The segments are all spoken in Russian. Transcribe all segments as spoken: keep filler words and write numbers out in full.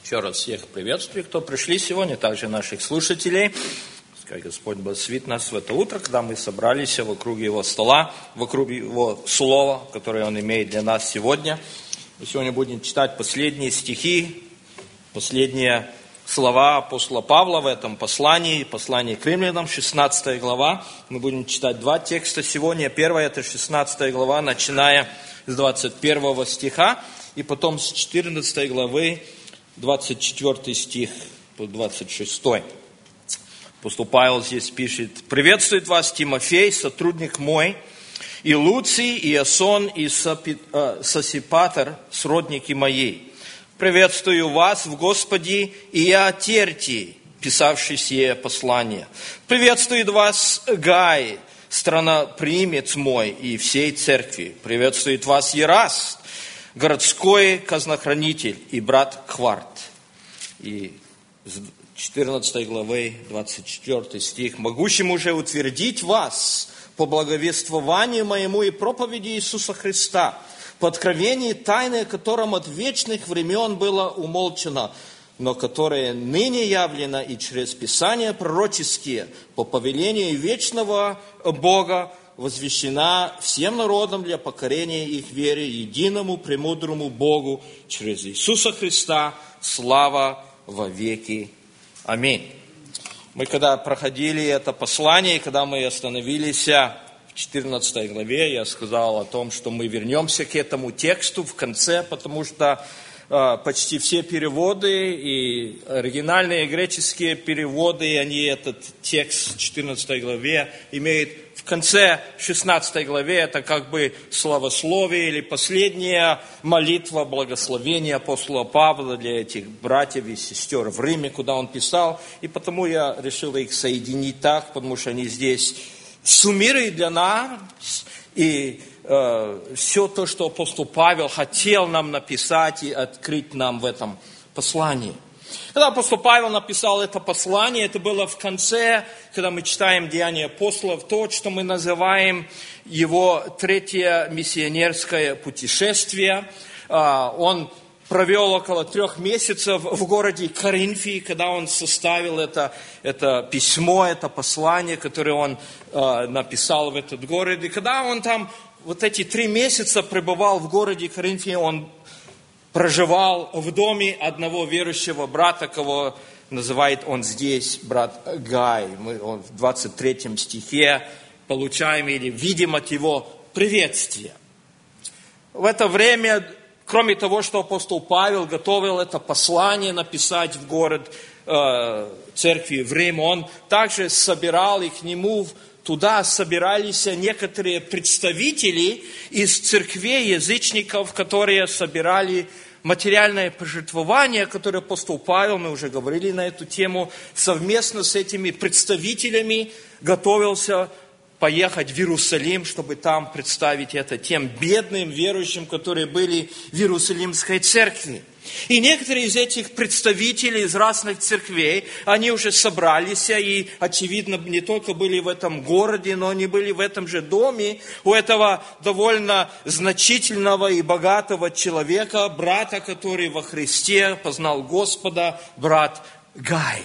Еще раз всех приветствую, кто пришли сегодня, также наших слушателей. Пускай Господь благословит нас в это утро, когда мы собрались вокруг Его стола, вокруг Его слова, которое Он имеет для нас сегодня. Мы сегодня будем читать последние стихи, последние слова апостола Павла в этом послании, послании к римлянам, шестнадцатая глава. Мы будем читать два текста сегодня. Первое – это шестнадцатая глава, начиная с двадцать первого стиха, и потом с четырнадцатой главы, двадцать четвёртый стих по двадцать шестой. Апостол Павел здесь пишет: «Приветствует вас Тимофей, сотрудник мой, и Луций, и Ясон, и Сосипатр, сродники мои. Приветствую вас в Господе, и я Тертий, писавший сие послание. Приветствует вас Гай, странопримец мой, и всей церкви. Приветствует вас Ераст, городской казнохранитель, и брат Кварт». И с четырнадцатой главы, двадцать четвёртый стих. «Могущему же утвердить вас по благовествованию моему и проповеди Иисуса Христа, по откровении тайны, которым от вечных времен было умолчано, но которое ныне явлено и через Писания пророческие, по повелению вечного Бога, возвещена всем народам для покорения их вере, единому премудрому Богу, через Иисуса Христа, слава во веки. Аминь». Мы когда проходили это послание, когда мы остановились в четырнадцатой главе, я сказал о том, что мы вернемся к этому тексту в конце, потому что э, почти все переводы и оригинальные греческие переводы, они этот текст в четырнадцатой главе имеют в конце шестнадцатой главе. Это как бы славословие или последняя молитва благословения апостола Павла для этих братьев и сестер в Риме, куда он писал. И потому я решил их соединить так, потому что они здесь суммируют для нас и э, все то, что апостол Павел хотел нам написать и открыть нам в этом послании. Когда апостол Павел написал это послание, это было в конце, когда мы читаем Деяния апостолов, то, что мы называем его третье миссионерское путешествие. Он провел около трех месяцев в городе Коринфе, когда он составил это, это письмо, это послание, которое он э, написал в этот город. И когда он там вот эти три месяца пребывал в городе Коринфе, он проживал в доме одного верующего брата, кого называет он здесь брат Гай. Мы он в двадцать третьем стихе получаем или видим от его приветствия. В это время, кроме того, что апостол Павел готовил это послание написать в город э, церкви в Рим, он также собирал, и к нему туда собирались некоторые представители из церквей язычников, которые собирали материальное пожертвование, которое апостол Павел, мы уже говорили на эту тему, совместно с этими представителями готовился поехать в Иерусалим, чтобы там представить это тем бедным верующим, которые были в Иерусалимской церкви. И некоторые из этих представителей из разных церквей, они уже собрались, и, очевидно, не только были в этом городе, но они были в этом же доме у этого довольно значительного и богатого человека, брата, который во Христе познал Господа, брат Гай.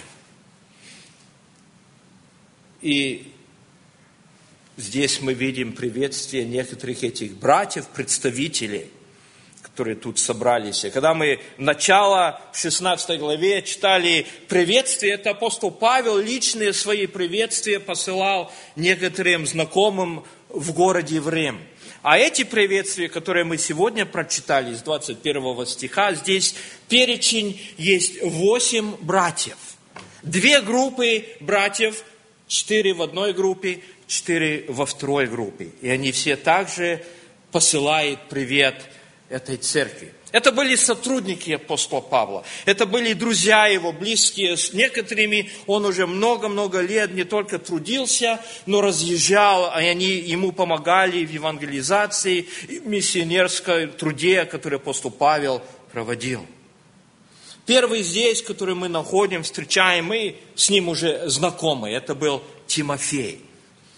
И здесь мы видим приветствие некоторых этих братьев, представителей, которые тут собрались. И когда мы начало в шестнадцатой главе читали приветствие, это апостол Павел личные свои приветствия посылал некоторым знакомым в городе в Рим. А эти приветствия, которые мы сегодня прочитали с двадцать первого стиха, здесь перечень есть восемь братьев. Две группы братьев, четыре в одной группе, четыре во второй группе. И они все также посылают привет этой церкви. Это были сотрудники апостола Павла. Это были друзья его, близкие. С некоторыми он уже много-много лет не только трудился, но разъезжал, и они ему помогали в евангелизации, в миссионерской труде, который апостол Павел проводил. Первый здесь, который мы находим, встречаем, мы с ним уже знакомы. Это был Тимофей.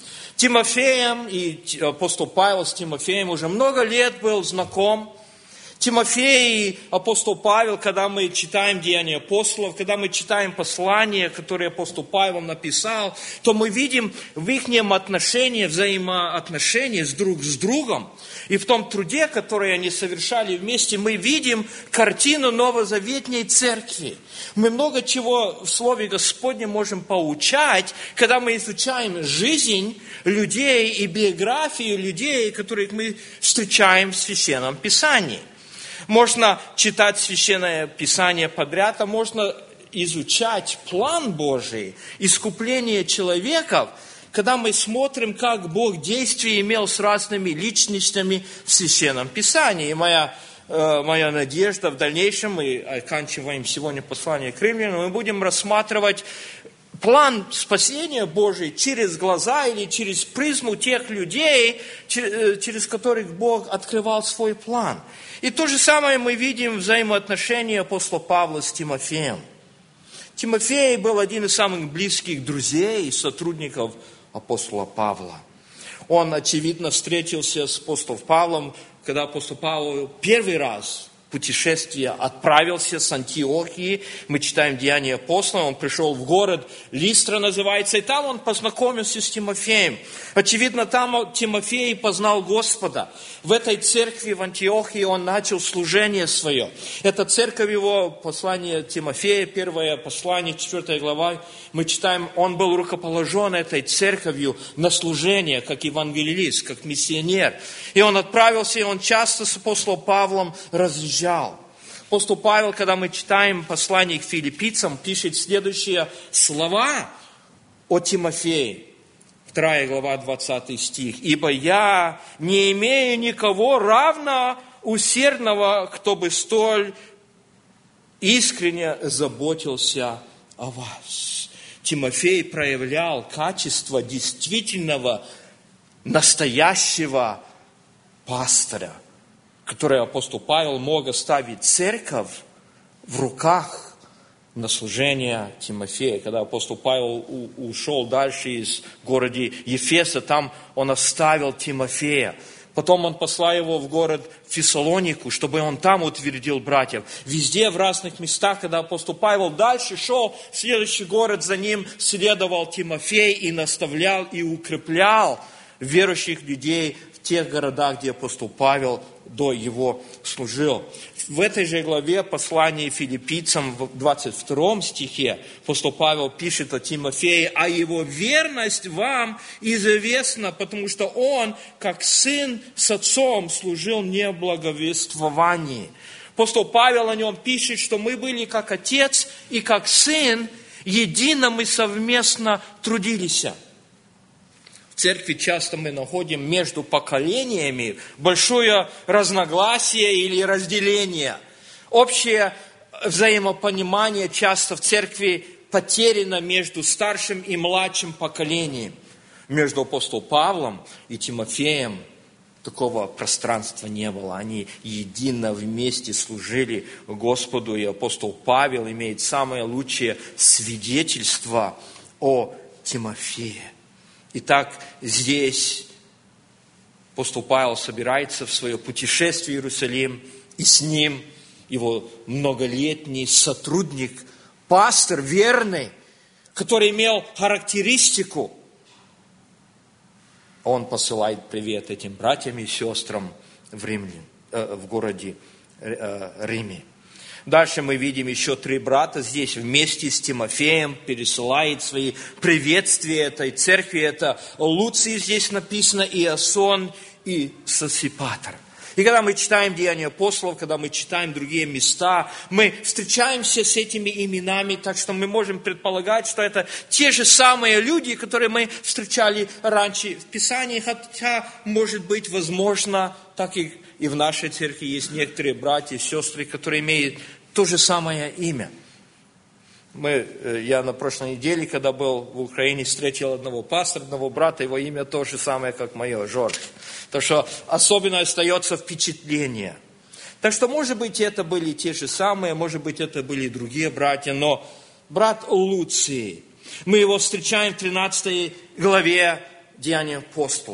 Тимофеем, и апостол Павел с Тимофеем уже много лет был знаком. Тимофей и апостол Павел, когда мы читаем Деяния апостолов, когда мы читаем послания, которые апостол Павел написал, то мы видим в их отношении, взаимоотношении с друг с другом, и в том труде, который они совершали вместе, мы видим картину новозаветней церкви. Мы много чего в Слове Господнем можем поучать, когда мы изучаем жизнь людей и биографию людей, которых мы встречаем в Священном Писании. Можно читать Священное Писание подряд, а можно изучать план Божий, искупление человека, когда мы смотрим, как Бог действие имел с разными личностями в Священном Писании. И моя, э, моя надежда в дальнейшем, мы оканчиваем сегодня послание к Римлянам, мы будем рассматривать план спасения Божий через глаза или через призму тех людей, через которых Бог открывал свой план. И то же самое мы видим в взаимоотношении апостола Павла с Тимофеем. Тимофей был один из самых близких друзей и сотрудников апостола Павла. Он, очевидно, встретился с апостолом Павлом, когда апостол Павел первый раз в путешествие отправился с Антиохии. Мы читаем Деяния апостолов. Он пришел в город, Листра называется, и там он познакомился с Тимофеем. Очевидно, там Тимофей познал Господа. В этой церкви в Антиохии он начал служение свое. Это церковь его, послание Тимофея, первое послание, четвёртая глава. Мы читаем, он был рукоположен этой церковью на служение, как евангелист, как миссионер. И он отправился, и он часто с апостолом Павлом разъезжал. Апостол Павел, когда мы читаем послание к филиппийцам, пишет следующие слова о Тимофее. Вторая глава, двадцатый стих. «Ибо я не имею никого равно усердного, кто бы столь искренне заботился о вас». Тимофей проявлял качество действительного, настоящего пастыря, который апостол Павел мог оставить церковь в руках на служение Тимофея. Когда апостол Павел ушел дальше из города Ефеса, там он оставил Тимофея. Потом он послал его в город Фессалонику, чтобы он там утвердил братьев. Везде, в разных местах, когда апостол Павел дальше шел, в следующий город за ним следовал Тимофей и наставлял и укреплял верующих людей в тех городах, где апостол Павел до его служил. В этой же главе послания филиппийцам в двадцать втором стихе апостол Павел пишет о Тимофее: «А его верность вам известна, потому что он, как сын с отцом, служил мне в благовествовании». Апостол Павел о нем пишет, что мы были как отец и как сын, едино мы совместно трудились. В церкви часто мы находим между поколениями большое разногласие или разделение. Общее взаимопонимание часто в церкви потеряно между старшим и младшим поколением. Между апостолом Павлом и Тимофеем такого пространства не было. Они едино вместе служили Господу, и апостол Павел имеет самое лучшее свидетельство о Тимофее. Итак, здесь апостол Павел собирается в свое путешествие в Иерусалим, и с ним его многолетний сотрудник, пастор верный, который имел характеристику. Он посылает привет этим братьям и сестрам в, Риме, э, в городе э, Риме. Дальше мы видим еще три брата здесь вместе с Тимофеем, пересылает свои приветствия этой церкви. Это Луций здесь написано, Иасон и Сосипатр. И когда мы читаем Деяния апостолов, когда мы читаем другие места, мы встречаемся с этими именами, так что мы можем предполагать, что это те же самые люди, которые мы встречали раньше в Писании, хотя, может быть, возможно, так и, и в нашей церкви есть некоторые братья и сестры, которые имеют то же самое имя. Мы, я на прошлой неделе, когда был в Украине, встретил одного пастора, одного брата, его имя то же самое, как мое, Жорж. Так что особенно остается впечатление. Так что, может быть, это были те же самые, может быть, это были другие братья, но брат Луций, мы его встречаем в тринадцатой главе Деяний апостолов.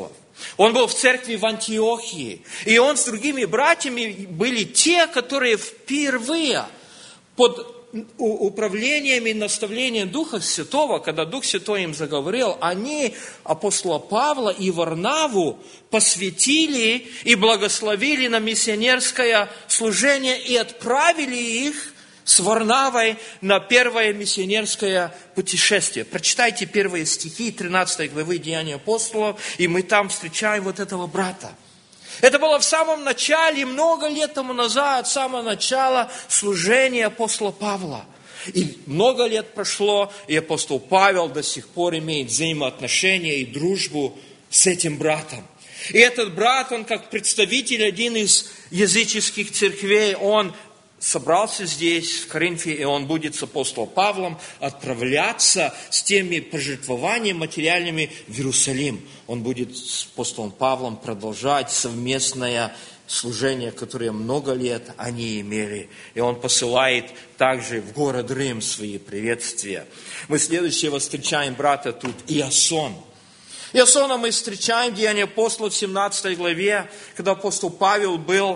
Он был в церкви в Антиохии. И он с другими братьями были те, которые впервые под управлением и наставлением Духа Святого, когда Дух Святой им заговорил, они апостола Павла и Варнаву посвятили и благословили на миссионерское служение и отправили их с Варнавой на первое миссионерское путешествие. Прочитайте первые стихи тринадцатой главы Деяний апостолов, и мы там встречаем вот этого брата. Это было в самом начале, много лет тому назад, с самого начала служения апостола Павла. И много лет прошло, и апостол Павел до сих пор имеет взаимоотношения и дружбу с этим братом. И этот брат, он как представитель один из языческих церквей, он собрался здесь, в Коринфе, и он будет с апостолом Павлом отправляться с теми пожертвованиями материальными в Иерусалим. Он будет с апостолом Павлом продолжать совместное служение, которое много лет они имели. И он посылает также в город Рим свои приветствия. Мы следующего встречаем брата тут, Иасон. Иасона мы встречаем в Деяниях апостолов в семнадцатой главе, когда апостол Павел был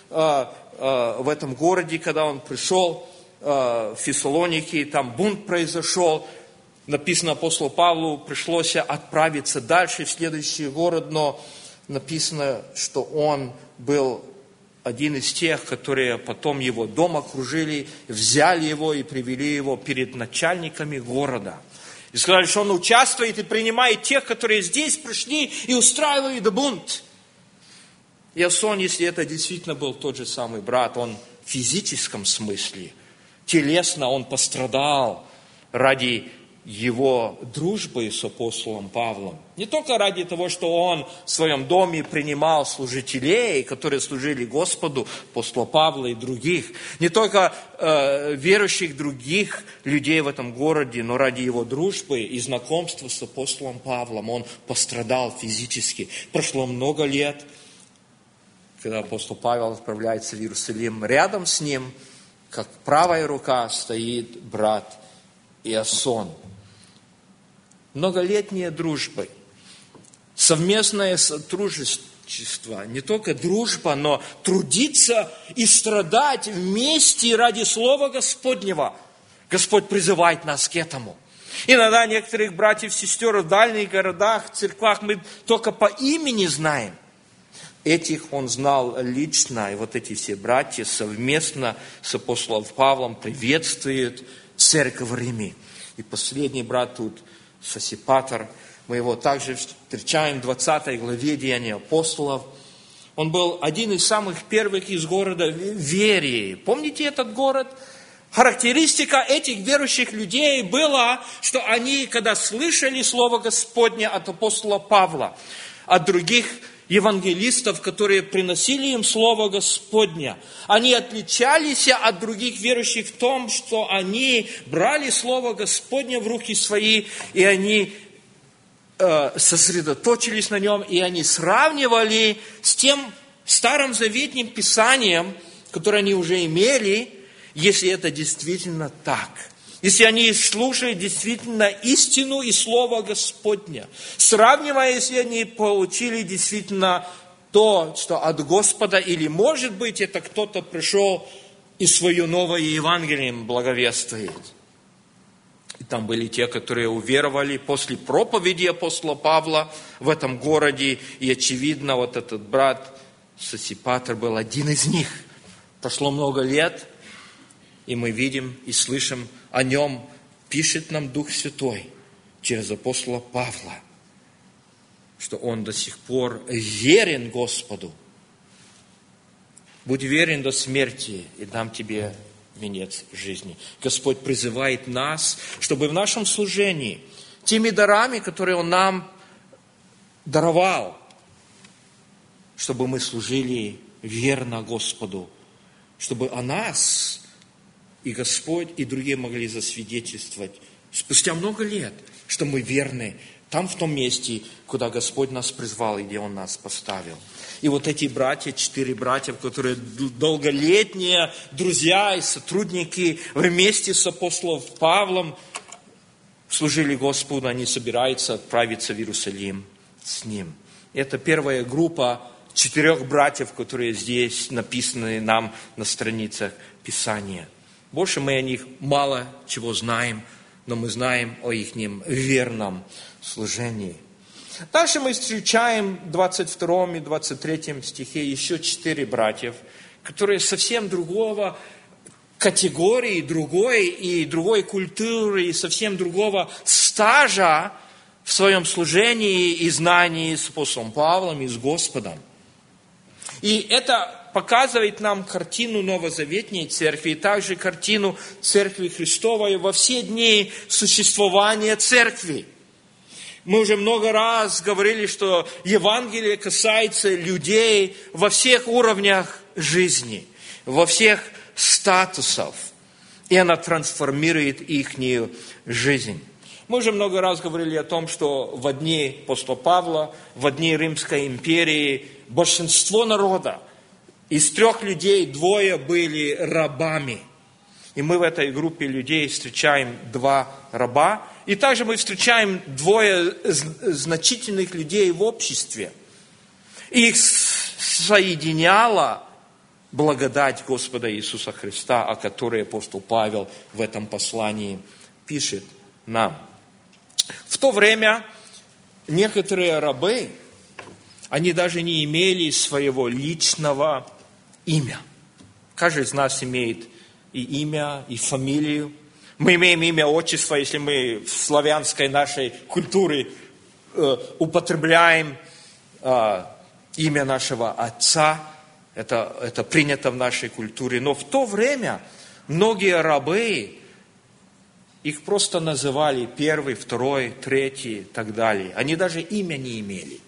в этом городе, когда он пришел в Фессалоники, там бунт произошел. Написано, апостолу Павлу пришлось отправиться дальше в следующий город, но написано, что он был один из тех, которые потом его дом окружили, взяли его и привели его перед начальниками города. И сказали, что он участвует и принимает тех, которые здесь пришли и устраивают бунт. Иасон, если это действительно был тот же самый брат, он в физическом смысле, телесно он пострадал ради его дружбы с апостолом Павлом. Не только ради того, что он в своем доме принимал служителей, которые служили Господу, апостола Павла и других. Не только э, верующих других людей в этом городе, но ради его дружбы и знакомства с апостолом Павлом. Он пострадал физически. Прошло много лет, когда апостол Павел отправляется в Иерусалим, рядом с ним, как правая рука, стоит брат Иасон. Многолетняя дружба, совместное сотрудничество, не только дружба, но трудиться и страдать вместе ради Слова Господнего. Господь призывает нас к этому. Иногда некоторых братьев и сестер в дальних городах, церквах мы только по имени знаем. Этих он знал лично, и вот эти все братья совместно с апостолом Павлом приветствуют церковь в Риме. И последний брат тут, Сосипатр, мы его также встречаем в двадцатой главе Деяний апостолов. Он был один из самых первых из города Верии. Помните этот город? Характеристика этих верующих людей была, что они, когда слышали Слово Господне от апостола Павла, от других евангелистов, которые приносили им Слово Господне, они отличались от других верующих в том, что они брали Слово Господне в руки свои, и они э, сосредоточились на нем, и они сравнивали с тем старым заветным Писанием, которое они уже имели, если это действительно так. Если они слушают действительно истину и Слово Господне, сравнивая, если они получили действительно то, что от Господа, или, может быть, это кто-то пришел и свое новое Евангелие благовествует. И там были те, которые уверовали после проповеди апостола Павла в этом городе, и, очевидно, вот этот брат Сосипатр был один из них. Прошло много лет, и мы видим и слышим о нем, пишет нам Дух Святой через апостола Павла, что он до сих пор верен Господу. Будь верен до смерти, и дам тебе венец жизни. Господь призывает нас, чтобы в нашем служении теми дарами, которые Он нам даровал, чтобы мы служили верно Господу, чтобы о нас и Господь, и другие могли засвидетельствовать спустя много лет, что мы верны там, в том месте, куда Господь нас призвал и где Он нас поставил. И вот эти братья, четыре братья, которые долголетние друзья и сотрудники вместе с апостолом Павлом служили Господу, они собираются отправиться в Иерусалим с ним. Это первая группа четырех братьев, которые здесь написаны нам на страницах Писания. Больше мы о них мало чего знаем, но мы знаем о их верном служении. Дальше мы встречаем в двадцать втором и двадцать третьем стихе еще четыре братьев, которые совсем другого категории, другой и другой культуры, и совсем другого стажа в своем служении и знании с апостолом Павлом и с Господом. И это показывает нам картину новозаветней церкви, и также картину Церкви Христовой во все дни существования церкви. Мы уже много раз говорили, что Евангелие касается людей во всех уровнях жизни, во всех статусах, и она трансформирует их жизнь. Мы уже много раз говорили о том, что в дни апостола Павла, в дни Римской империи большинство народа, из трех людей двое были рабами. И мы в этой группе людей встречаем два раба. И также мы встречаем двое значительных людей в обществе. Их соединяла благодать Господа Иисуса Христа, о которой апостол Павел в этом послании пишет нам. В то время некоторые рабы, они даже не имели своего личного имя. Каждый из нас имеет и имя, и фамилию. Мы имеем имя, отчество, если мы в славянской нашей культуре э, употребляем э, имя нашего отца. Это, это принято в нашей культуре. Но в то время многие рабы, их просто называли первый, второй, третий и так далее. Они даже имя не имели.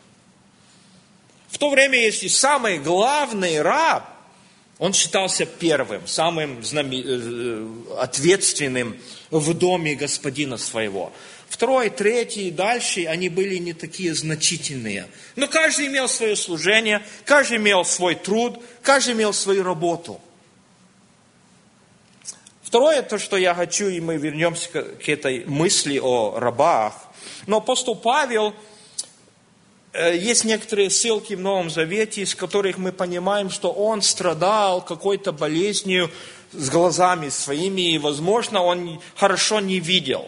В то время, если самый главный раб, он считался первым, самым ответственным в доме господина своего. Второй, третий и дальше, они были не такие значительные. Но каждый имел свое служение, каждый имел свой труд, каждый имел свою работу. Второе, то, что я хочу, и мы вернемся к этой мысли о рабах. Но апостол Павел, есть некоторые ссылки в Новом Завете, из которых мы понимаем, что он страдал какой-то болезнью с глазами своими, и, возможно, он хорошо не видел.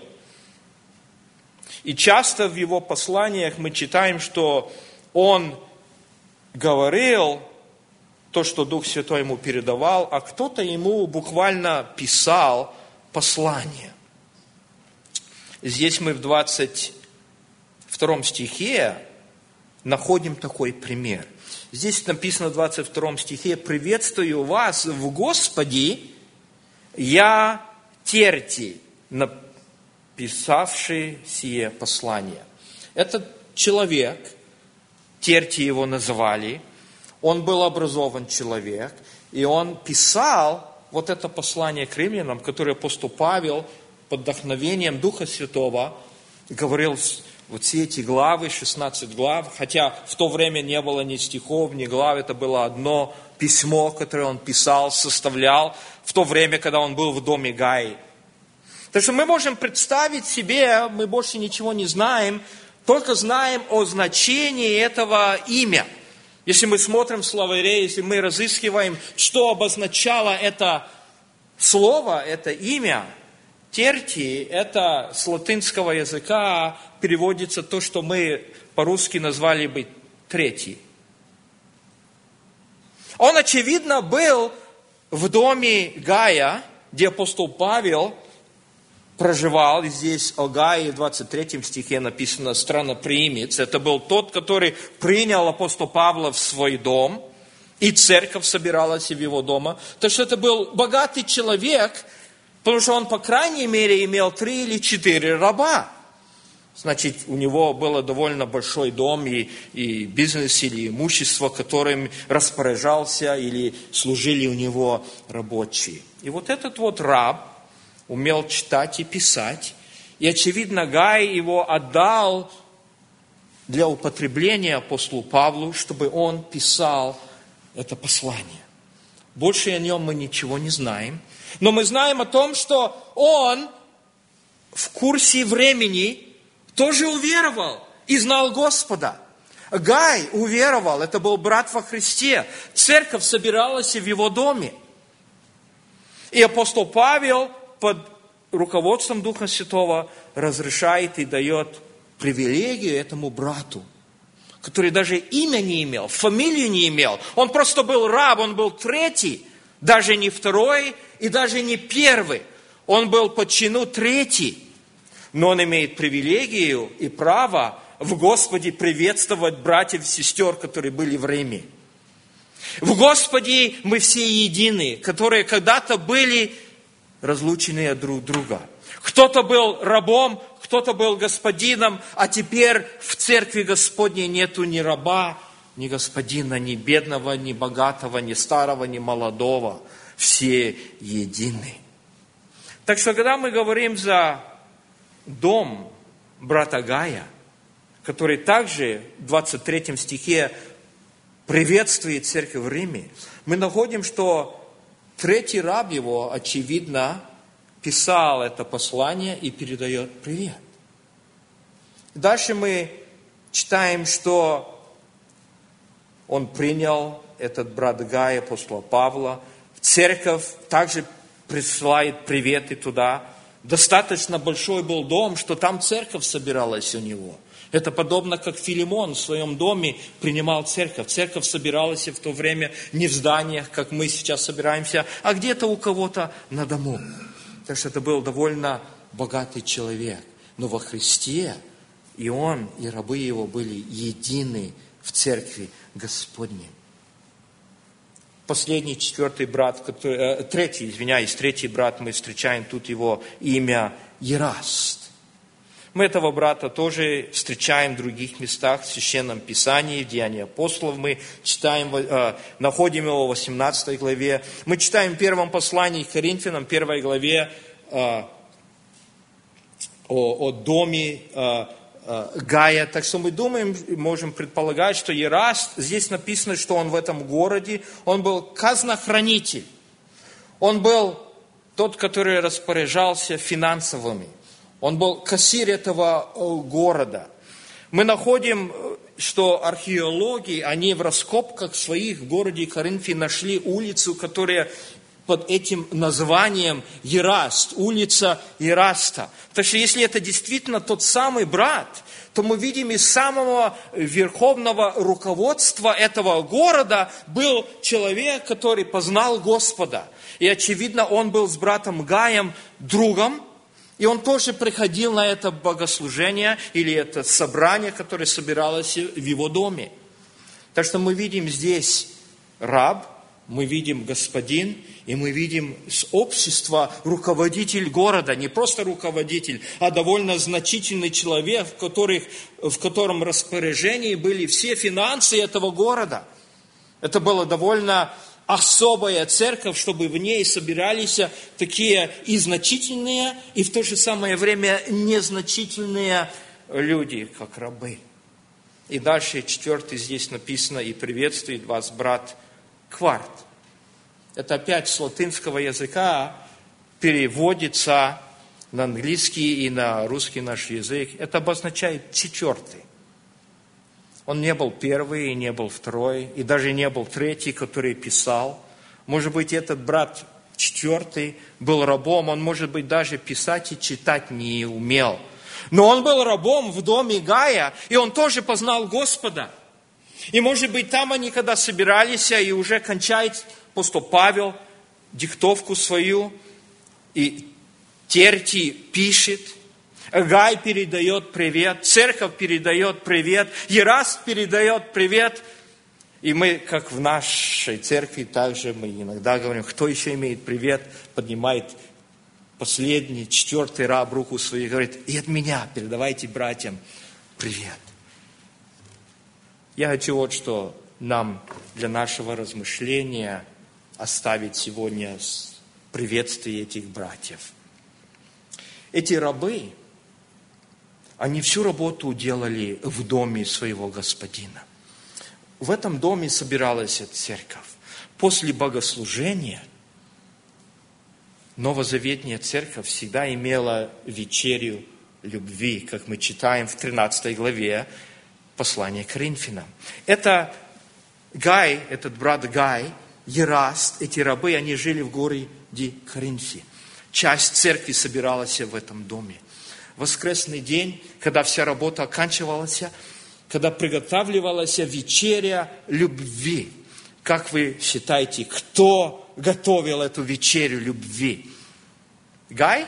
И часто в его посланиях мы читаем, что он говорил то, что Дух Святой ему передавал, а кто-то ему буквально писал послание. Здесь мы в двадцать втором стихе находим такой пример. Здесь написано в двадцать втором стихе: «Приветствую вас в Господе, я Тертий, написавший сие послание». Этот человек, Тертий его называли, он был образован человек, и он писал вот это послание к римлянам, которое апостол Павел под вдохновением Духа Святого говорил. Вот все эти главы, шестнадцать глав, хотя в то время не было ни стихов, ни глав, это было одно письмо, которое он писал, составлял в то время, когда он был в доме Гаи. Так что мы можем представить себе, мы больше ничего не знаем, только знаем о значении этого имя. Если мы смотрим в словаре, если мы разыскиваем, что обозначало это слово, это имя, Тертий, это с латинского языка переводится то, что мы по-русски назвали бы третий. Он, очевидно, был в доме Гая, где апостол Павел проживал. И здесь о Гае в двадцать третьем стихе написано «странноприимец». Это был тот, который принял апостола Павла в свой дом, и церковь собиралась в его дома. Так что это был богатый человек, потому что он, по крайней мере, имел три или четыре раба. Значит, у него был довольно большой дом и, и бизнес, или имущество, которым распоряжался, или служили у него рабочие. И вот этот вот раб умел читать и писать. И, очевидно, Гай его отдал для употребления апостолу Павлу, чтобы он писал это послание. Больше о нем мы ничего не знаем. Но мы знаем о том, что он в курсе времени тоже уверовал и знал Господа. Гай уверовал, это был брат во Христе. Церковь собиралась в его доме. И апостол Павел под руководством Духа Святого разрешает и дает привилегию этому брату, который даже имя не имел, фамилию не имел. Он просто был раб, он был третий, даже не второй и даже не первый. Он был по чину третий. Но он имеет привилегию и право в Господе приветствовать братьев и сестер, которые были в Риме. В Господе мы все едины, которые когда-то были разлучены друг от друга. Кто-то был рабом, кто-то был господином, а теперь в церкви Господней нету ни раба, ни господина, ни бедного, ни богатого, ни старого, ни молодого. Все едины. Так что, когда мы говорим за дом брата Гая, который также в двадцать третьем стихе приветствует церковь в Риме, мы находим, что третий раб его, очевидно, писал это послание и передает привет. Дальше мы читаем, что он принял, этот брат Гай, апостола Павла, в церковь, также присылает приветы туда. Достаточно большой был дом, что там церковь собиралась у него. Это подобно, как Филимон в своем доме принимал церковь. Церковь собиралась в то время не в зданиях, как мы сейчас собираемся, а где-то у кого-то на дому. Так что это был довольно богатый человек. Но во Христе и он, и рабы его были едины в церкви Господней. Последний, четвертый брат, который, э, третий, извиняюсь, третий брат, мы встречаем тут его имя Ераст. Мы этого брата тоже встречаем в других местах, в Священном Писании, в Деянии апостолов. Мы читаем, э, находим его в восемнадцатой главе. Мы читаем в первом послании к Коринфянам, первой главе, э, о, о доме э, Гая. Так что мы думаем, можем предполагать, что Ераст, здесь написано, что он в этом городе, он был казнохранитель. Он был тот, который распоряжался финансовыми. Он был кассир этого города. Мы находим, что археологи, они в раскопках своих в городе Коринфе нашли улицу, которая под этим названием Ераст, улица Ераста. Так что если это действительно тот самый брат, то мы видим из самого верховного руководства этого города был человек, который познал Господа. И очевидно, он был с братом Гаем другом, и он тоже приходил на это богослужение или это собрание, которое собиралось в его доме. Так что мы видим здесь раб, мы видим господин, и мы видим с общества руководитель города, не просто руководитель, а довольно значительный человек, в, которых, в котором распоряжении были все финансы этого города. Это была довольно особая церковь, чтобы в ней собирались такие и значительные, и в то же самое время незначительные люди, как рабы. И дальше четвертый здесь написано: «И приветствует вас брат Кварт». Это опять с латинского языка переводится на английский и на русский наш язык. Это обозначает четвертый. Он не был первый, и не был второй, и даже не был третий, который писал. Может быть, этот брат четвертый был рабом, он, может быть, даже писать и читать не умел. Но он был рабом в доме Гая, и он тоже познал Господа. И, может быть, там они, когда собирались, и уже кончает апостол Павел диктовку свою, и Терти пишет, Гай передает привет, церковь передает привет, Ераст передает привет. И мы, как в нашей церкви, также мы иногда говорим, кто еще имеет привет, поднимает последний, четвертый раб руку свою и говорит: и от меня передавайте братьям привет. Я хочу вот что нам для нашего размышления оставить сегодня приветствие этих братьев. Эти рабы, они всю работу делали в доме своего господина. В этом доме собиралась церковь. После богослужения новозаветная церковь всегда имела вечерю любви, как мы читаем в тринадцатой главе послание к Коринфянам. Это Гай, этот брат Гай, Ераст, эти рабы, они жили в городе Коринфе. Часть церкви собиралась в этом доме. Воскресный день, когда вся работа оканчивалась, когда приготавливалась вечеря любви. Как вы считаете, кто готовил эту вечерю любви? Гай?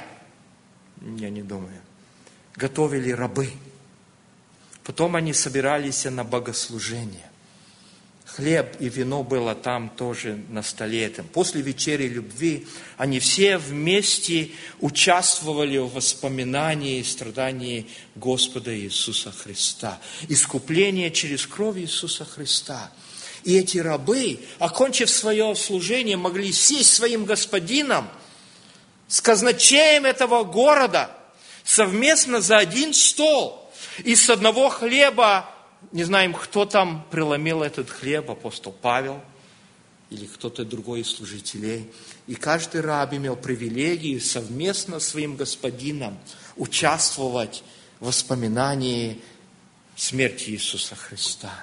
Я не думаю. Готовили рабы. Потом они собирались на богослужение. Хлеб и вино было там тоже на столе. После вечери любви они все вместе участвовали в воспоминании и страдании Господа Иисуса Христа. Искупление через кровь Иисуса Христа. И эти рабы, окончив свое служение, могли сесть своим господином, с казначеем этого города, совместно за один стол. И с одного хлеба, не знаем, кто там преломил этот хлеб, апостол Павел или кто-то другой из служителей. И каждый раб имел привилегию совместно с своим господином участвовать в воспоминании смерти Иисуса Христа.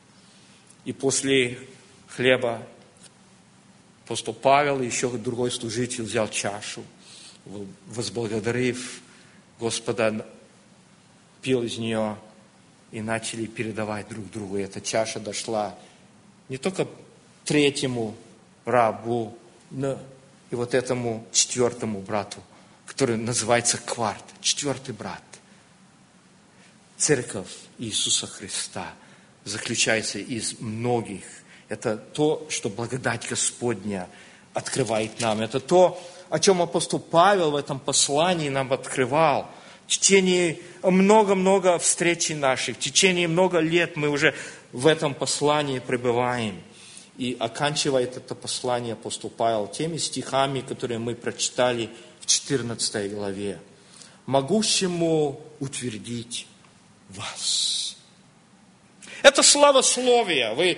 И после хлеба апостол Павел и еще другой служитель взял чашу, возблагодарив Господа, пил из нее, и начали передавать друг другу. И эта чаша дошла не только третьему рабу, но и вот этому четвертому брату, который называется Кварт, четвертый брат. Церковь Иисуса Христа заключается из многих. Это то, что благодать Господня открывает нам. Это то, о чем апостол Павел в этом послании нам открывал. В течение много-много встреч наших, в течение много лет мы уже в этом послании пребываем. И оканчивает это послание апостол Павел теми стихами, которые мы прочитали в четырнадцатой главе. «Могущему утвердить вас». Это славословие. Вы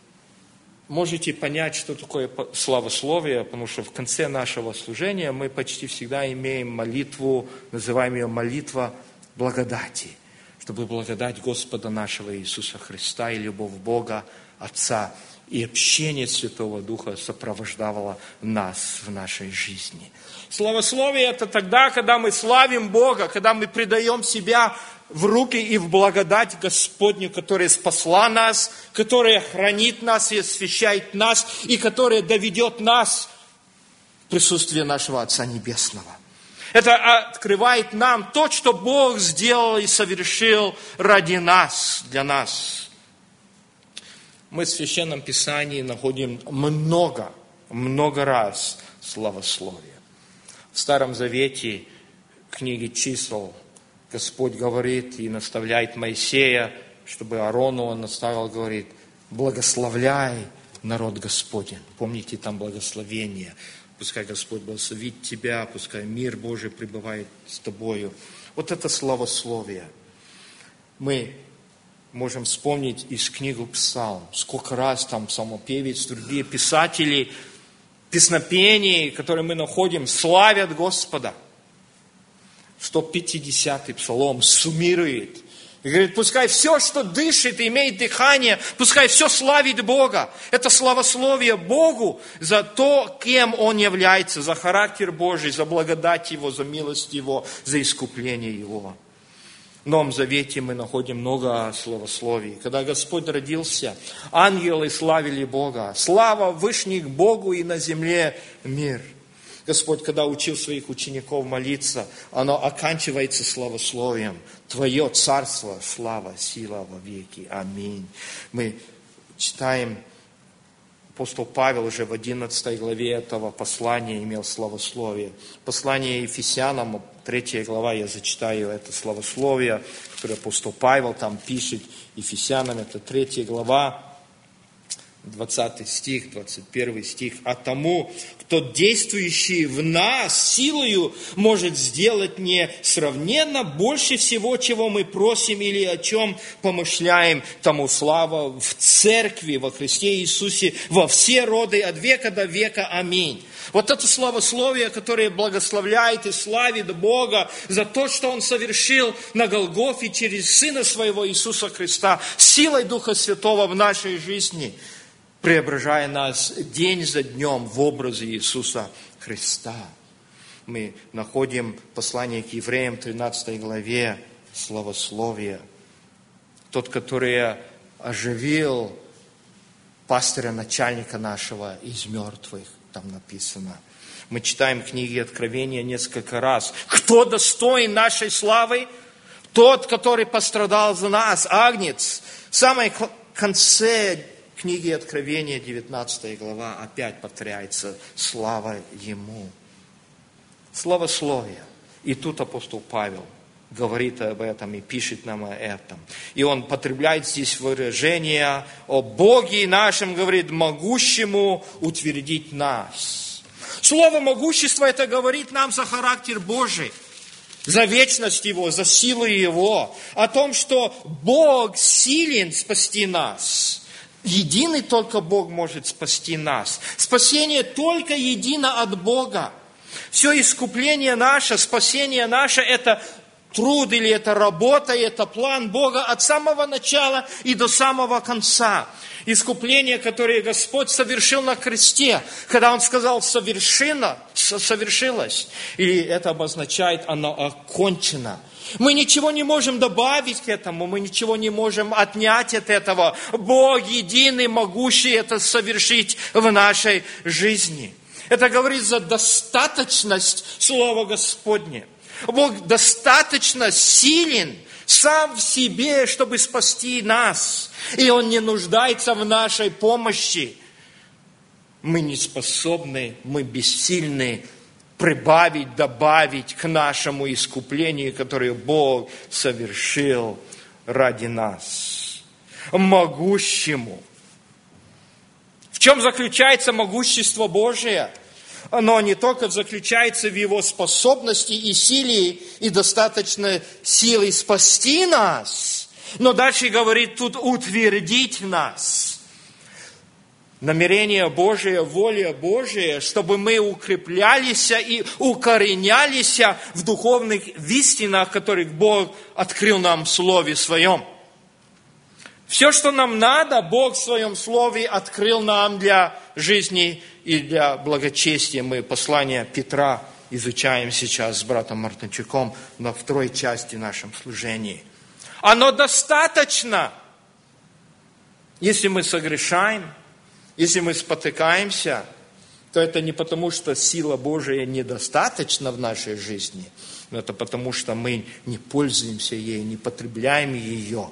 можете понять, что такое славословие, потому что в конце нашего служения мы почти всегда имеем молитву, называем ее молитва благодати, чтобы благодать Господа нашего Иисуса Христа и любовь Бога, Отца и общение Святого Духа сопровождало нас в нашей жизни. Славословие – это тогда, когда мы славим Бога, когда мы предаем себя в руки и в благодать Господню, которая спасла нас, которая хранит нас и освящает нас, и которая доведет нас в присутствие нашего Отца Небесного. Это открывает нам то, что Бог сделал и совершил ради нас, для нас. Мы в Священном Писании находим много, много раз славословие. В Старом Завете, в книге Чисел, Господь говорит и наставляет Моисея, чтобы Аарону он наставил, говорит: благословляй народ Господень. Помните, там благословение. Пускай Господь благословит тебя, пускай мир Божий пребывает с тобою. Вот это славословие. Мы можем вспомнить из книги Псалм. Сколько раз там псалмопевец, другие писатели, песнопений, которые мы находим, славят Господа. сто пятидесятый псалом суммирует. И говорит, пускай все, что дышит и имеет дыхание, пускай все славит Бога. Это славословие Богу за то, кем Он является, за характер Божий, за благодать Его, за милость Его, за искупление Его. В Новом Завете мы находим много славословий. Когда Господь родился, ангелы славили Бога. Слава вышних Богу и на земле мир. Господь, когда учил своих учеников молиться, оно оканчивается славословием. Твое царство, слава, сила во веки. Аминь. Мы читаем, апостол Павел уже в одиннадцатой главе этого послания имел славословие. Послание Ефесянам, третья глава, я зачитаю это славословие, которое апостол Павел там пишет Ефесянам, это третья глава, двадцатый стих, двадцать первый стих. «А тому, кто действующий в нас силою может сделать несравненно больше всего, чего мы просим или о чем помышляем, тому слава в церкви, во Христе Иисусе, во все роды, от века до века. Аминь». Вот это славословие, которое благословляет и славит Бога за то, что Он совершил на Голгофе через Сына Своего Иисуса Христа, силой Духа Святого в нашей жизни, преображая нас день за днем в образе Иисуса Христа. Мы находим послание к Евреям, тринадцатой главе, славословие. Тот, который оживил пастыря, начальника нашего из мертвых, там написано. Мы читаем книги Откровения несколько раз. Кто достоин нашей славы? Тот, который пострадал за нас, Агнец. В самом конце книги Откровения, девятнадцатая глава, опять повторяется слава Ему. Славословие. И тут апостол Павел говорит об этом и пишет нам о этом. И он потребляет здесь выражение о Боге нашем, говорит, могущему утвердить нас. Слово могущество это говорит нам за характер Божий, за вечность Его, за силу Его, о том, что Бог силен спасти нас. Единый только Бог может спасти нас. Спасение только едино от Бога. Все искупление наше, спасение наше – это труд или это работа, и это план Бога от самого начала и до самого конца. Искупление, которое Господь совершил на кресте, когда Он сказал «совершено», «совершилось», и это обозначает «оно окончено». Мы ничего не можем добавить к этому, мы ничего не можем отнять от этого. Бог единый, могущий это совершить в нашей жизни. Это говорит за достаточность Слова Господне. Бог достаточно силен сам в себе, чтобы спасти нас. И Он не нуждается в нашей помощи. Мы не способны, мы бессильны прибавить, добавить к нашему искуплению, которое Бог совершил ради нас. Могущему. В чем заключается могущество Божие? Оно не только заключается в Его способности и силе, и достаточно силы спасти нас, но дальше говорит тут утвердить нас. Намерение Божие, воля Божия, чтобы мы укреплялись и укоренялись в духовных истинах, которых Бог открыл нам в Слове Своем. Все, что нам надо, Бог в Своем Слове открыл нам для жизни и для благочестия. Мы послание Петра изучаем сейчас с братом Мартынчуком на второй части нашем служении. Оно достаточно, если мы согрешаем, если мы спотыкаемся, то это не потому, что сила Божия недостаточна в нашей жизни, но это потому, что мы не пользуемся ей, не потребляем ее.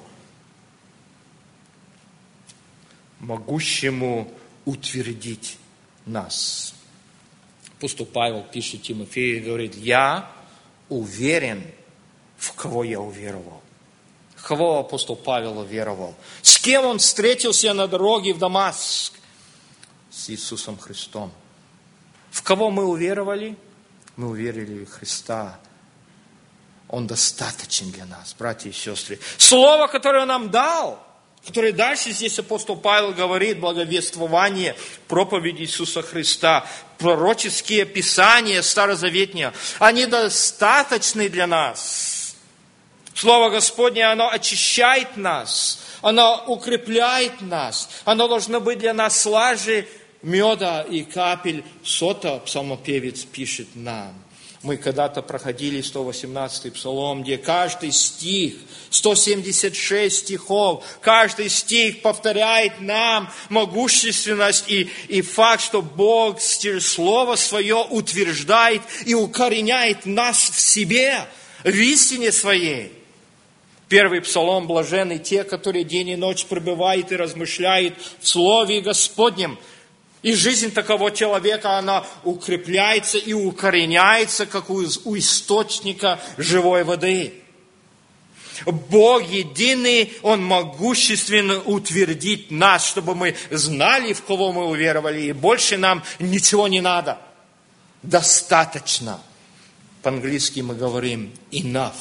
Могущему утвердить нас. Апостол Павел пишет Тимофею и говорит, я уверен, в кого я уверовал. В кого апостол Павел уверовал? С кем он встретился на дороге в Дамаск? С Иисусом Христом. В кого мы уверовали? Мы уверовали в Христа. Он достаточен для нас, братья и сестры. Слово, которое Он нам дал, которое дальше здесь апостол Павел говорит, благовествование, проповедь Иисуса Христа, пророческие писания старозаветные, они достаточны для нас. Слово Господне, оно очищает нас, оно укрепляет нас, оно должно быть для нас слаже меда и капель сота, псалмопевец пишет нам. Мы когда-то проходили сто восемнадцатый псалом, где каждый стих, сто семьдесят шесть стихов, каждый стих повторяет нам могущественность и, и факт, что Бог через Слово Свое утверждает и укореняет нас в себе, в истине Своей. Первый псалом: блаженны те, которые день и ночь пребывают и размышляют в Слове Господнем. И жизнь такого человека, она укрепляется и укореняется, как у, у источника живой воды. Бог единый, Он могущественно утвердить нас, чтобы мы знали, в кого мы уверовали, и больше нам ничего не надо. Достаточно. По-английски мы говорим enough.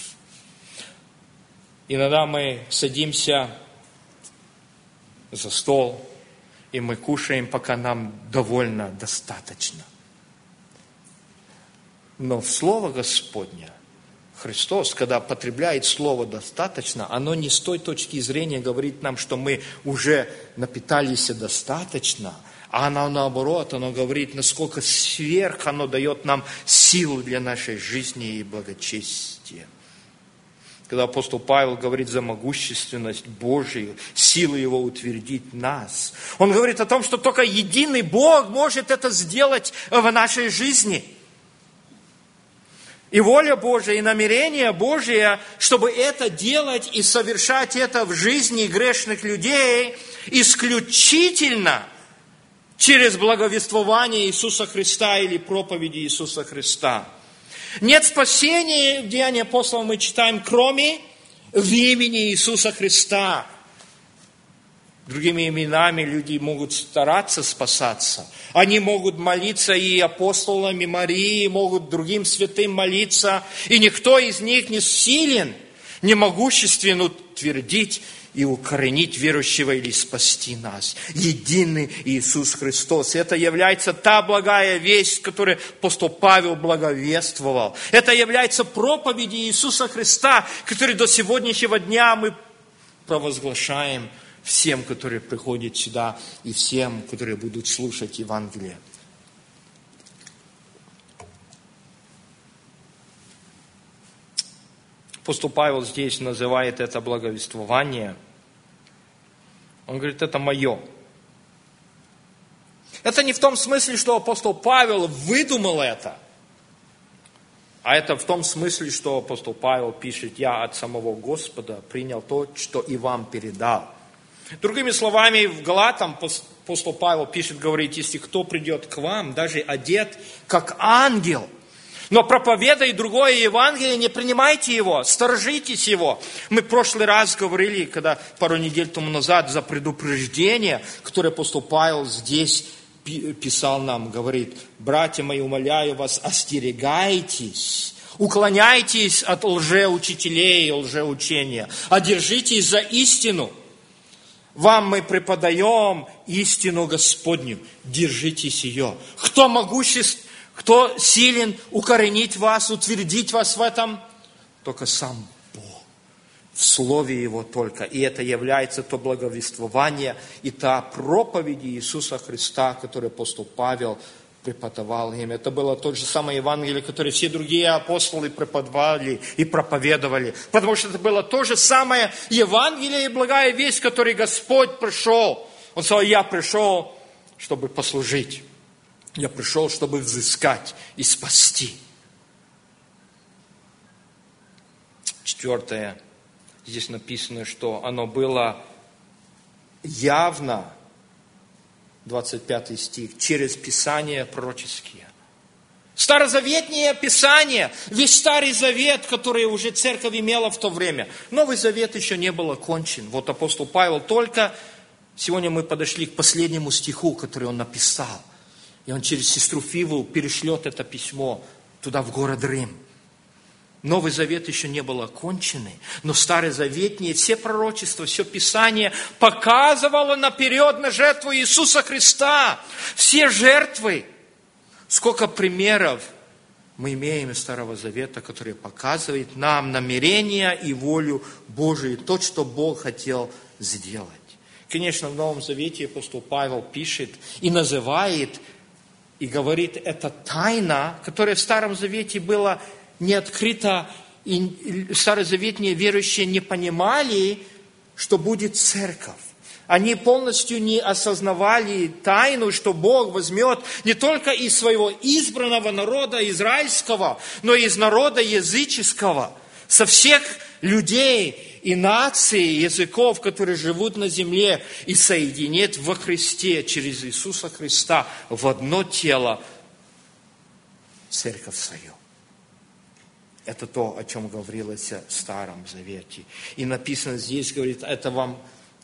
Иногда мы садимся за стол, и мы кушаем, пока нам довольно достаточно. Но в Слово Господне Христос, когда потребляет слово «достаточно», оно не с той точки зрения говорит нам, что мы уже напитались достаточно, а оно наоборот, оно говорит, насколько сверх оно дает нам силу для нашей жизни и благочестия. Когда апостол Павел говорит за могущественность Божию, силу Его утвердить нас, он говорит о том, что только единый Бог может это сделать в нашей жизни. И воля Божия, и намерение Божие, чтобы это делать и совершать это в жизни грешных людей, исключительно через благовествование Иисуса Христа или проповеди Иисуса Христа. Нет спасения, в Деянии апостолов мы читаем, кроме в имени Иисуса Христа. Другими именами люди могут стараться спасаться. Они могут молиться и апостолам, и Марии, могут другим святым молиться. И никто из них не силен, не могуществен утвердить и укоренить верующего или спасти нас. Единый Иисус Христос. Это является та благая весть, которую апостол Павел благовествовал. Это является проповедью Иисуса Христа, которую до сегодняшнего дня мы провозглашаем всем, которые приходят сюда, и всем, которые будут слушать Евангелие. Апостол Павел здесь называет это благовествование. Он говорит, это мое. Это не в том смысле, что апостол Павел выдумал это, а это в том смысле, что апостол Павел пишет, я от самого Господа принял то, что и вам передал. Другими словами, в Галатам апостол Павел пишет, говорит, если кто придет к вам, даже одет как ангел, но проповедуя другое Евангелие, не принимайте его, сторожитесь его. Мы в прошлый раз говорили, когда пару недель тому назад, за предупреждение, которое апостол Павел здесь писал нам, говорит, братья мои, умоляю вас, остерегайтесь, уклоняйтесь от лжеучителей и лжеучения, а держитесь за истину. Вам мы преподаем истину Господню, держитесь ее. Кто могуществ, кто силен укоренить вас, утвердить вас в этом? Только сам Бог. В Слове Его только. И это является то благовествование и та проповедь Иисуса Христа, которую апостол Павел преподавал им. Это было то же самое Евангелие, которое все другие апостолы преподавали и проповедовали. Потому что это было то же самое Евангелие и благая весть, которой Господь пришел. Он сказал, я пришел, чтобы послужить. Я пришел, чтобы взыскать и спасти. Четвертое. Здесь написано, что оно было явно, двадцать пятый стих, через Писания пророческие. Старозаветнее Писание, весь Старый Завет, который уже церковь имела в то время. Новый Завет еще не был окончен. Вот апостол Павел только, сегодня мы подошли к последнему стиху, который он написал. И он через сестру Фиву перешлет это письмо туда, в город Рим. Новый Завет еще не был окончен, но Старый Заветнее, все пророчества, все Писание показывало наперед на жертву Иисуса Христа. Все жертвы. Сколько примеров мы имеем из Старого Завета, которые показывают нам намерение и волю Божию, то, что Бог хотел сделать. Конечно, в Новом Завете апостол Павел пишет и называет, и говорит, это тайна, которая в Старом Завете была не открыта, и старозаветные верующие не понимали, что будет церковь. Они полностью не осознавали тайну, что Бог возьмет не только из своего избранного народа израильского, но и из народа языческого, со всех людей и наций, языков, которые живут на земле, и соединит во Христе, через Иисуса Христа, в одно тело церковь свою. Это то, о чем говорилось в Старом Завете. И написано здесь, говорит, это вам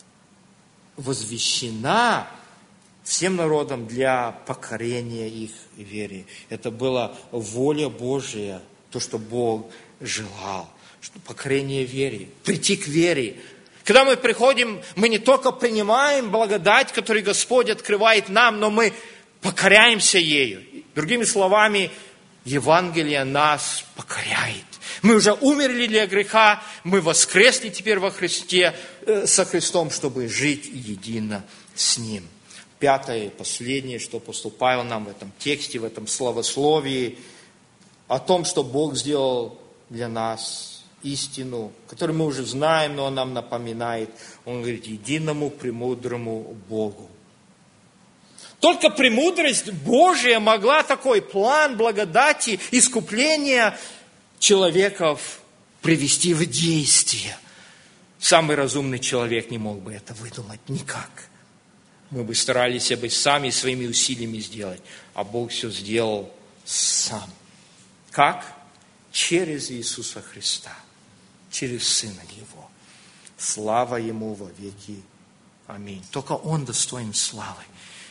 возвещена всем народам для покорения их вере. Это была воля Божия, то, что Бог желал, что покорение вере, прийти к вере. Когда мы приходим, мы не только принимаем благодать, которую Господь открывает нам, но мы покоряемся ею. Другими словами, Евангелие нас покоряет. Мы уже умерли для греха, мы воскресли теперь во Христе, э, со Христом, чтобы жить едино с Ним. Пятое и последнее, что апостол Павел нам в этом тексте, в этом славословии, о том, что Бог сделал для нас истину, которую мы уже знаем, но Он нам напоминает. Он говорит, единому премудрому Богу. Только премудрость Божия могла такой план благодати, искупления человеков привести в действие. Самый разумный человек не мог бы это выдумать никак. Мы бы старались бы сами своими усилиями сделать, а Бог все сделал сам. Как? Через Иисуса Христа, через Сына Его. Слава Ему во веки. Аминь. Только Он достоин славы.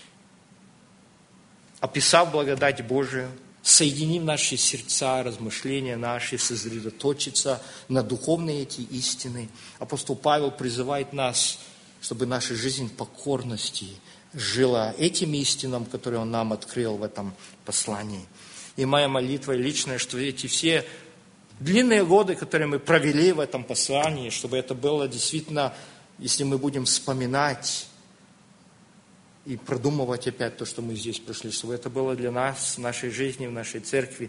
Описав благодать Божию, соединив наши сердца, размышления наши, сосредоточиться на духовные эти истины, апостол Павел призывает нас, чтобы наша жизнь покорности жила этим истинам, которые он нам открыл в этом послании. И моя молитва личная, что эти все длинные годы, которые мы провели в этом послании, чтобы это было действительно, если мы будем вспоминать и продумывать опять то, что мы здесь прошли, чтобы это было для нас, в нашей жизни, в нашей церкви,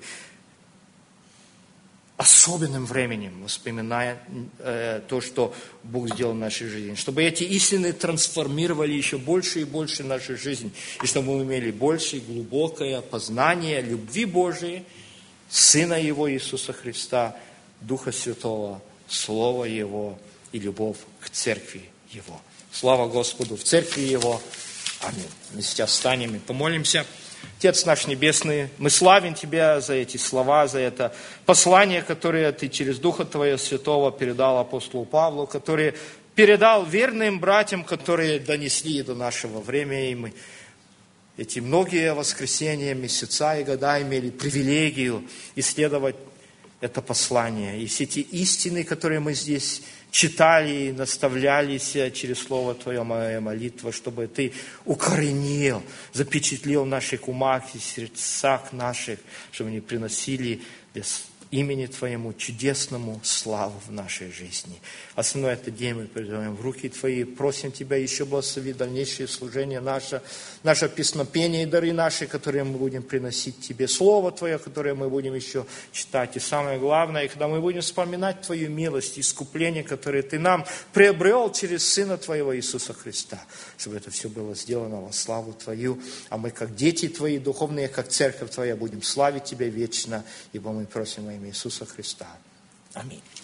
особенным временем, вспоминая э, то, что Бог сделал в нашей жизни. Чтобы эти истины трансформировали еще больше и больше нашу жизнь. И чтобы мы имели больше и глубокое познание любви Божией, Сына Его Иисуса Христа, Духа Святого, Слова Его и любовь к Церкви Его. Слава Господу в Церкви Его. Аминь. Мы сейчас встанем и помолимся. Отец наш Небесный, мы славим Тебя за эти слова, за это послание, которое Ты через Духа Твоего Святого передал апостолу Павлу, который передал верным братьям, которые донесли до нашего времени. И мы эти многие воскресенья, месяца и года имели привилегию исследовать это послание. И все эти истины, которые мы здесь читали и наставлялись через Слово Твое, моя молитва, чтобы Ты укоренил, запечатлел в наших умах и сердцах наших, чтобы они приносили имени Твоему чудесному славу в нашей жизни. Основной этот день мы передаем в руки Твои, просим Тебя еще благослови дальнейшее служение наше, наше песнопение и дары наши, которые мы будем приносить Тебе, Слово Твое, которое мы будем еще читать. И самое главное, когда мы будем вспоминать Твою милость, искупление, которое Ты нам приобрел через Сына Твоего Иисуса Христа, чтобы это все было сделано во славу Твою, а мы, как дети Твои, духовные, как церковь Твоя, будем славить Тебя вечно, ибо мы просим во имя Иисуса Христа. Аминь.